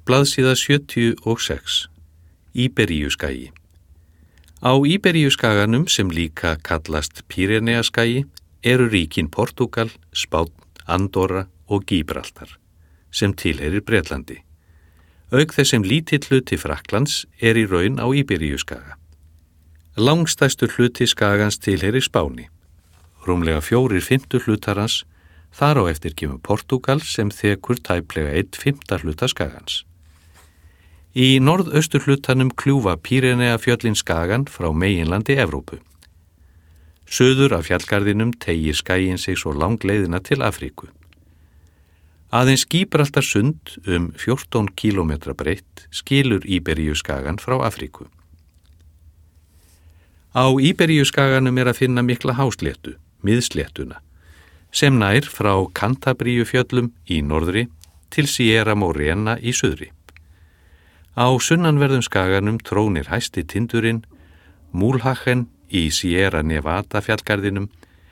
Blaðsíða 76. Íberíuskagi. Á Íberíuskaganum, sem líka kallast Pýreneaskagi, eru ríkin Portúgal, Spánn, Andorra og Gíbraltar, sem tilheyrir Bretlandi. Auk þess sem lítill hluti Frakklands er í raun á Íberíuskaga. Langstærstur hluti skagans tilheyrir Spáni. Rúmlega 4/5 hlutarans, þar á eftir kemur Portúgal sem þekur tæplega 1/5 hluta skagans. Í norðaustur hlutanum kljúfa Pýreneafjöllin skagan frá meginlandi Evrópu. Suður af fjallgarðinum teygir skaginn sig svo langleiðina til Afríku. Aðeins Gíbraltarsund 14 kílómetra breitt skilur Íberíuskagan frá Afríku. Á Íberíuskaganum er að finna mikla hásléttu, miðsléttuna, sem nær frá Cantabríufjöllum í norðri til Sierra Morena í suðri. Á sunnanverðum skaganum trónir hæsti tindurinn Múlhachen í Sierra Nevada fjallgarðinum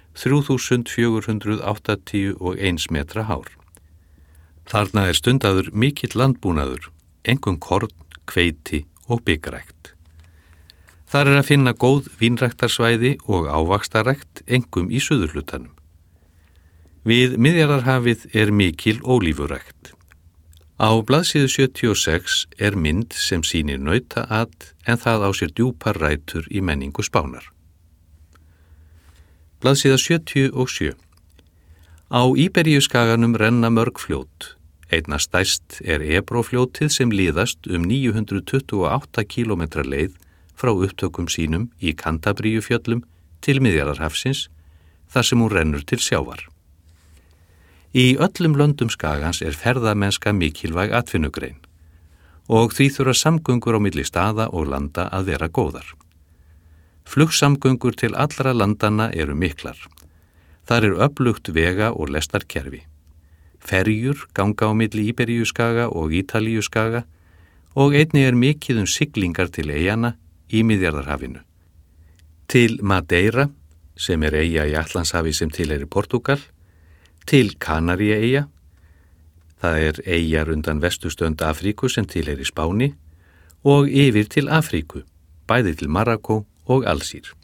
3481 metra hár. Þarna er stundaður mikill landbúnaður, einkum korn, hveiti og byggrækt. Þar er að finna góð vínræktarsvæði og ávaxtarækt, einkum í suðurhlutanum. Við Miðjarðarhafið er mikil ólífurækt. Á blaðsíðu 76 er mynd sem sýnir nautaat en það á sér djúpar rætur í menningu Spánar. Blaðsíða 77. Á Íberíuskaganum renna mörg fljót. Einna stærst er Ebrófljótið sem liðast 928 kílómetra leið frá upptökum sínum í Cantabríufjöllum til Miðjarðarhafsins, þar sem hún rennur til sjávar. Í öllum löndum skagans er ferðamennska mikilvæg atvinnugrein og því þurfa samgöngur á milli staða og landa að vera góðar. Flugsamgöngur til allra landanna eru miklar. Þar er öflugt vega- og lestarkerfi. Ferjur ganga á milli Íberíuskaga og Ítalíuskaga og einnig er mikið siglingar til eyjanna í Miðjarðarhafinu. Til Madeira, sem er eyja í Atlantshafi sem tilheyrir Portúgal, til Kanaríaeyja, það er eyjar undan vestustönd Afríku sem tilheyrir Spáni, og yfir til Afríku, bæði til Marokkó og Alsír.